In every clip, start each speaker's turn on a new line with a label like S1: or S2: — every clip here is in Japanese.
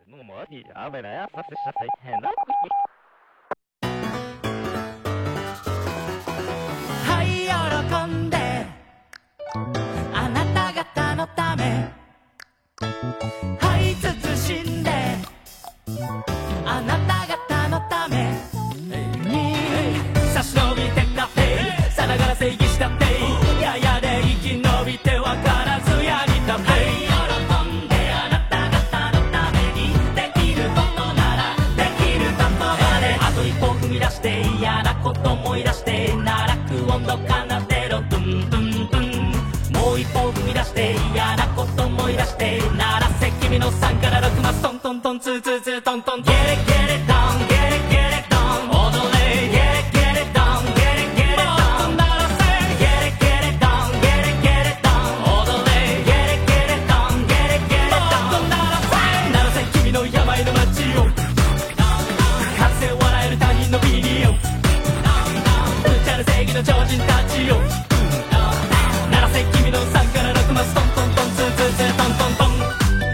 S1: はい喜んであなた方のためはい慎んであなた方のために差し伸びてったってさながら正義したってややで生き延びて分からずやりたって喜んであなた方のためにできることならできることまであと一歩踏み出して嫌なこと思い出して奈落温度奏でろドゥンドゥンドゥンもう一歩踏み出して嫌なこと思い出して鳴らせ君の3から6マストントントンツーツーツートントンゲレゲレドンゲレゲレドン踊れゲレゲレドンゲレゲレドン鳴らせゲレゲレドンゲレゲレドン踊れゲレゲレドンゲレゲレドン鳴らせ君の病の街をかつて笑える他人のビリをうちゃる正義の超人たちを鳴らせ君の3から6マストントントンツーツーツートントントン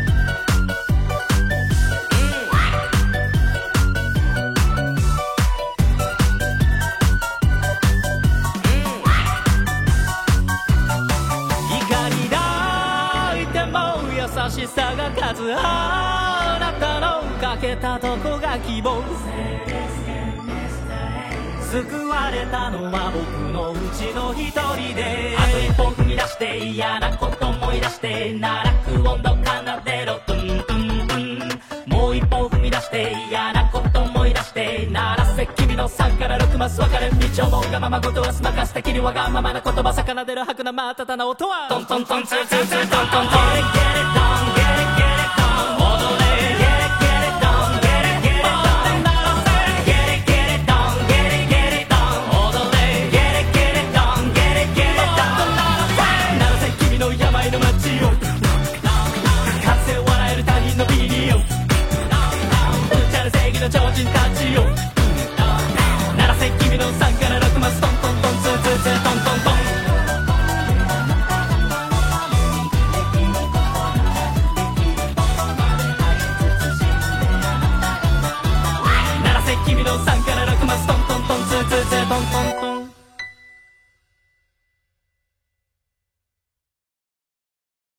S1: 怒り抱いても優しさが勝つあなたのかけたとこが希望救われたのは僕のうちの一人であと一歩踏み出して嫌なこと思い出して奈落温度奏でろトゥントゥントゥンもう一歩踏み出して嫌なこと思い出して鳴らせ君の3から6マス分かれ道思うがままことはすまかす敵にわがままな言葉魚出る吐くなまたたな音はトントントンツーツーツートントントンゲレゲレ